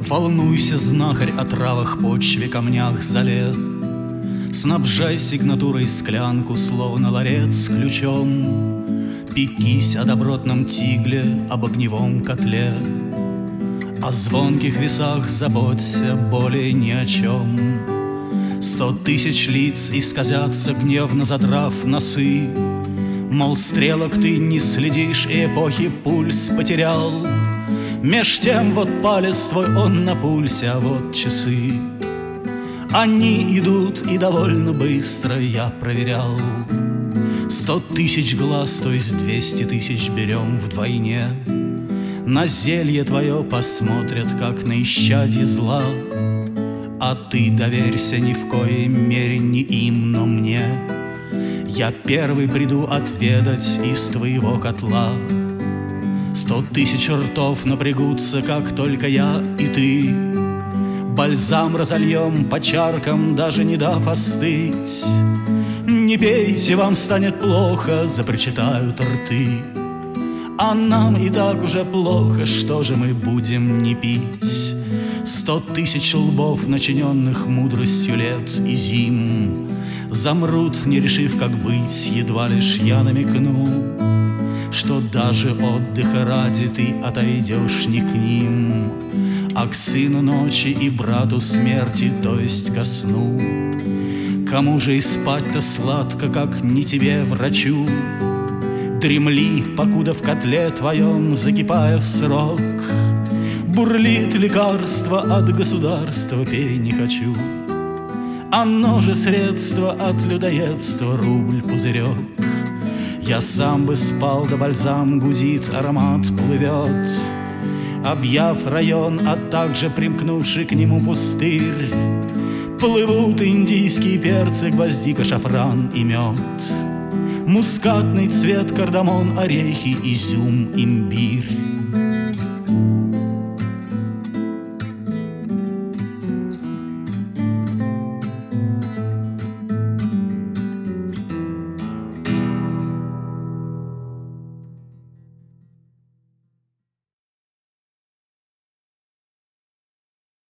Волнуйся, знахарь, о травах, почве, камнях, зале. Снабжай сигнатурой склянку, словно ларец с ключом. Пекись о добротном тигле, об огневом котле. О звонких весах заботься более ни о чем. 100 тысяч лиц исказятся, гневно задрав носы. Мол, стрелок ты не следишь, и эпохи пульс потерял. Меж тем вот палец твой, он на пульсе, а вот часы. Они идут и довольно быстро, я проверял. 100 тысяч глаз, то есть 200 тысяч берем вдвойне. На зелье твое посмотрят, как на исчадье зла. А ты доверься ни в коей мере не им, но мне. Я первый приду отведать из твоего котла. 100 тысяч ртов напрягутся, как только я и ты. Бальзам разольем по чаркам, даже не дав остыть. Не пейте, вам станет плохо, запричитают рты. А нам и так уже плохо, что же мы будем не пить? 100 тысяч лбов, начиненных мудростью лет и зим, замрут, не решив, как быть, едва лишь я намекну, что даже отдыха ради ты отойдешь не к ним, а к сыну ночи и брату смерти, то есть ко сну. Кому же и спать-то сладко, как не тебе, врачу? Дремли, покуда в котле твоем, закипая в срок, бурлит лекарство от государства, пей не хочу. Оно же средство от людоедства, рубль пузырек. Я сам бы спал, да бальзам гудит, аромат плывет, объяв район, а также примкнувший к нему пустырь. Плывут индийские перцы, гвоздика, шафран и мед, мускатный цвет, кардамон, орехи, изюм, имбирь.